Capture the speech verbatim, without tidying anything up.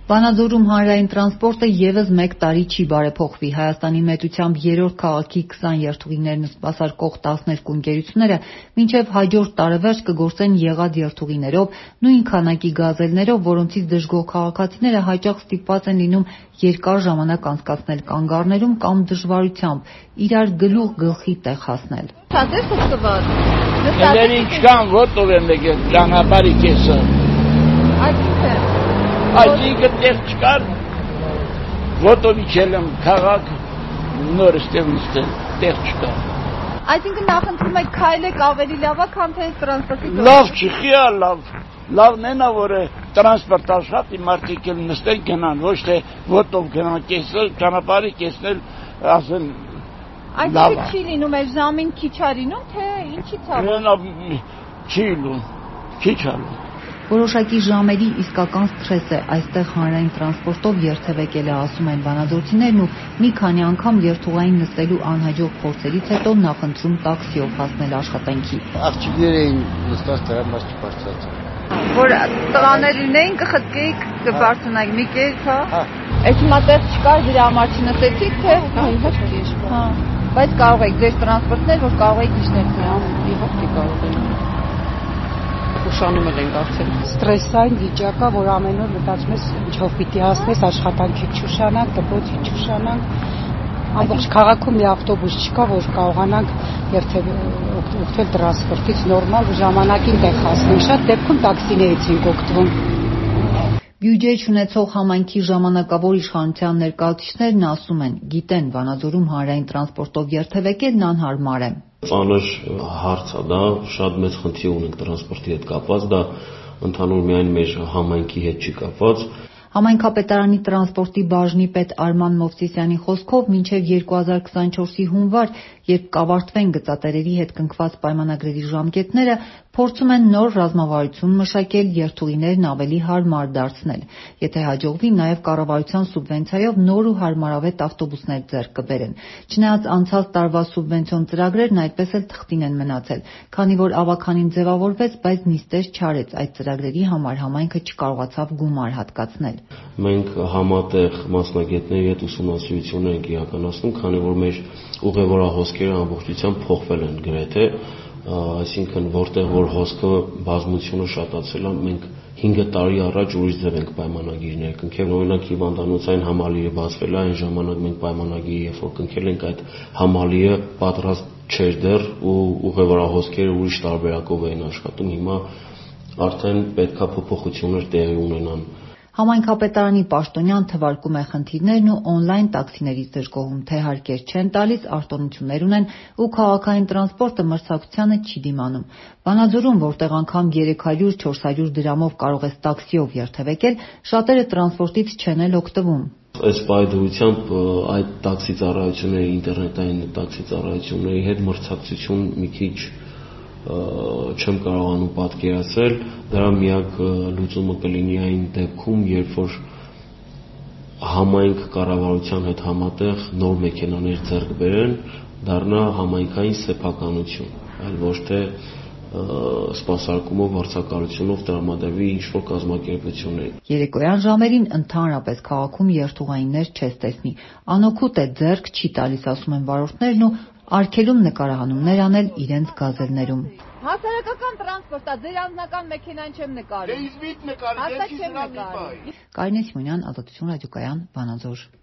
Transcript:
Վանաձորում հանրային տրանսպորտը ևս մեկ տարի չի բարեփոխվի։ Հայաստանի մեծությամբ երրորդ քաղաքի քսան երթուղիներն սպասարկող տասներկու ընկերությունները մինչև հաջորդ տարեվերջ կգործեն եղած երթուղիներով, նույն քանակի գազելներով, որոնցից դժգոհ քաղաքացիները հաճախ ստիպված են լինում երկար ժամանակ անցկացնել կանգառներում կամ դժվարությամբ իրար գլուխ գլխի տեղ հասնել։ Շատ է խոցված։ Դեռ ինչքան ոտով են եկել ճանապարհի կեսը։ Այսինքն Այսինքն տեղ չկար, ոտով իջել եմ քաղաք, նոր ստեղից տեղ չկար։ Այսինքն նախընտրում եք քայլեք ավելի լավա, քան թե տրանսպորտի։ Լավ չի, խիա լավ։ Լավն է նա, որ տրանսպորտ աշխատի, մարդիկ էլ նստեն գնան, ոչ թե ոտով գնան կեսը, ճանապարհի կեսն էլ ասեն լավ։ Այսինքն չի լինում, այս ժամին քիչ է լինում, թե ինչի՞ ցավ։ Չի լինում, քիչ է լինում։ Որոշակի ժամերի իսկական սթրես է այստեղ հանրային տրանսպորտով երթևեկել է, ասում են վանաձորցիներն ու մի քանի անգամ երթուղային նստելու անհաջող փորձերից հետո նախընտրում տաքսիով հասնել աշխատանքի։ Աղջիկներ էին նստած դրա մաս չբարձրացան։ Որ տղաներ լինեին կխցկեիք, կբարձրանայիք մի կերպ, հա։ Հա։ Այս հիմա տեղ չկար, դրա համար չնստեցիք, թե։ Իհարկե։ Հա։ Բայց կարող եք ձեր տրանսպորտներ, որ կարող եք իջնել դրան։ Իհարկե կարող ենք։ Ուշանում ենք արդեն։ Ստրեսային վիճակա, որ ամեն օր մտածում ես ինչով պիտի հասնես, աշխատանքի չուշանանք, դպրոցի չուշանանք։ Ամբողջ քաղաքում մի ավտոբուս չկա, որ կարողանանք օգտվել տրանսպորտից նորմալ ժամանակին տեղ հասնենք։ Շատ դեպքում տաքսիներից ենք օգտվում։ Բյուջե չունեցող համայնքի ժամանակավոր իշխանության ներկայացուցիչներն ասում են, գիտեն Վանաձորում հանրային տրանսպորտով երթևեկելն անհարմար է։ Ծանր հարց է դա, շատ մեծ խնդիր ունենք տրանսպորտի հետ կապված, դա ընդհանուր միայն մեր համայնքի հետ չի կապված։ Համայնքապետարանի տրանսպորտի բաժնի պետ Արման Մովսիսյանի խոսքով մինչև երկու հազար քսանչորսի հունվար, երբ կավարտվեն գծատերերի հետ կնքված պայմանագրերի ժամկետները, փորձում են նոր ռազմավարություն մշակել, երթուղիներն ավելի հարմար դարձնել։ Եթե հաջողվի, նաև կառավարության սուբվենցիայով նոր ու հարմարավետ ավտոբուսներ ձեռք կբերեն։ Չնայած անցած տարվա սուբվենցիոն ծրագրերն այդպես էլ թղթին են մնացել, քանի որ ավականին ձևավորվեց, բայց նիստեր չարեց այդ ծրագրերի համար համայնքը չկարողացավ գումար հատկացնել։ Մենք համատեղ մասնագետների հետ ուսումնասիրություններ ենք իրականացնում, քանի որ մեր ուղևորահոսքերը ամբողջությամբ փոխվել են գրեթե, այսինքն որտեղ որ հոսքը բազմությունը շատացել է, մենք հինգ տարի առաջ ուրիշ ձև ենք պայմանագիրներ կնքել, օրինակ հիվանդանոցային համալիրը բացվել է, այն ժամանակ մենք պայմանագիրը երբ որ կնքել ենք, այդ համալիրը պատրաստ չէր դեռ ու ուղևորահոսքերը ուրիշ տարբերակով էին աշխատում, հիմա արդեն պետքա փոփոխություններ տեղի ունենան։ Համայնքապետարանի պաշտոնյան թվարկում է խնդիրներն ու օնլայն տաքսիներից դժգոհում, թե հարկեր չեն տալիս, արտոնություններ ունեն ու քաղաքային տրանսպորտը մրցակցությանը չի դիմանում։ Վանաձորում, որտեղ անգամ երեք հարյուր չորս հարյուր դրամով կարող ես տաքսիով երթևեկել, շատերը տրանսպորտից չեն էլ օգտվում։ Այս պայդրությամբ այդ տաքսի ծառայությունների, ինտերնետային տաքսի ծառայությունների հետ մրցակցություն մի քիչ չեմ կարողանում պատկերացրել, դրա միակ լուծումը կլինի այն դեպքում, երբ որ համայնք կառավարության հետ համատեղ նոր մեքենաներ ձեռք բերեն, դառնա համայնքային սեփականություն, այլ ոչ թե սպասարկումով, վարձակալությունով տրամադրվի ինչ-որ կազմակերպությունների։ Երեկոյան ժամերին ընդհանրապես քաղաքում երթուղայիններ չես տեսնի։ Անօգուտ է, ձեռք չի տալիս, ասում են վարորդներն ու արգելում նկարահանումներ անել իրենց գազելներում։ Հասարակական տրանսպորտա, ձեր անձնական մեքենան չեմ նկարում։ Դե իսկ մի նկարի, դե չեմ նկարի։ Կարինե Սիմոնյան, Ազատություն ռադիոկայան, Վանաձոր։